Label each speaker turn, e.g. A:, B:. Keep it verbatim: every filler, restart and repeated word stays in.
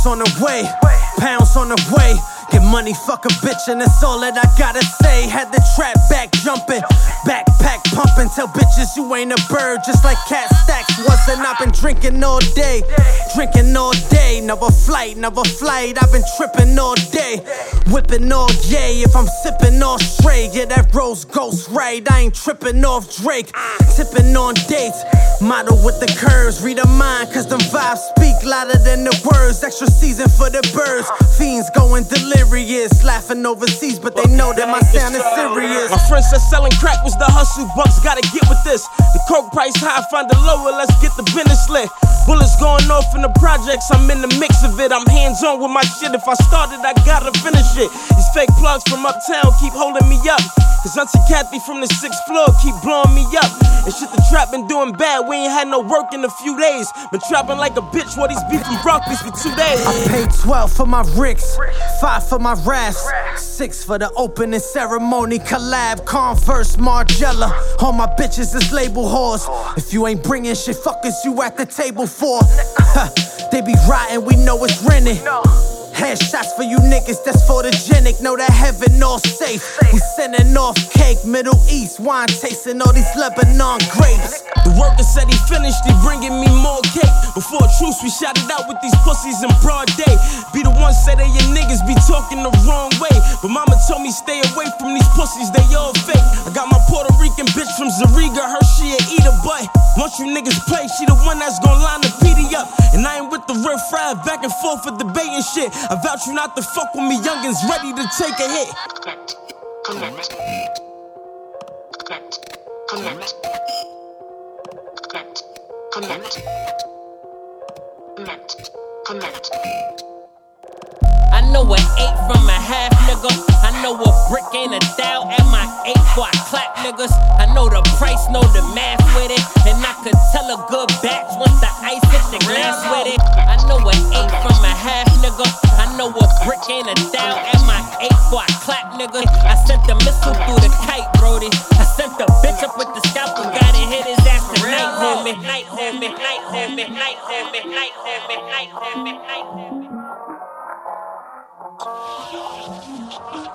A: on the way, pounds on the way. Get money, fuck a bitch, and that's all that I gotta say. Had the trap back jumping, backpack pumping. Tell bitches you ain't a bird, just like Cat Stacks wasn't. I've been drinking all day, drinking all day. Never flight, never flight. I've been tripping all day, whipping all yay. If I'm sipping all straight, yeah, that rose ghost right. I ain't tripping off Drake, tipping on dates. Model with the curves, read a mind, cause them vibes speak louder than the words. Extra season for the birds, fiends going delirious, laughing overseas, but they know that my sound is serious.
B: My friend said selling crack was the hustle, bucks gotta get with this. The coke price high, find a lower, let's get the business lit. Bullets going off in the projects, I'm in the mix of it. I'm hands on with my shit, if I started, I gotta finish it. These fake plugs from uptown keep holding me up, cause Auntie Kathy from the sixth floor keep blowing me up. And shit, the trap been doing bad, we ain't had no work in a few days. Been trapping like a bitch, while these beef from Broncos for two days.
A: I paid twelve for my Ricks, five for my Raps, six for the opening ceremony collab. Converse, Margiela, all my bitches is label whores. If you ain't bringing shit, fuckers you at the table for. They be rotting, we know it's rented. Headshots for you niggas, that's photogenic. Know that heaven all safe. We sending off cake, Middle East wine, tasting all these Lebanon grapes.
B: The worker said he finished, he bringing me more cake. Before a truce, we shouted out with these pussies in broad day. Be the ones say that your niggas be talking the wrong way, but mama told me stay away from these pussies, they all fake. I got my Puerto Rican bitch from Zariga, her she a eater, but once you niggas play, she the one that's gon' line the P D up. And I ain't with the riff raff back and forth for debating shit. I vouch you not to fuck with me, youngins ready to take a hit.
C: Connect. Connect. Connect. Connect. Connect. Connect. Connect.
D: I know an eight from a half, nigga. I know a brick ain't a thou at my eight before I clap, niggas. I know the price, know the math with it, and I could tell a good batch once the ice hit the glass with it. I know an eight from a half, nigga. I know a brick ain't a thou at my eight before I clap, nigga. I sent the missile through the kite, Brody. I sent the bitch up with the scalpel, got it hit his ass tonight, homie. Night, homie, night, homie, night, homie, night, homie, night, homie, night, homie.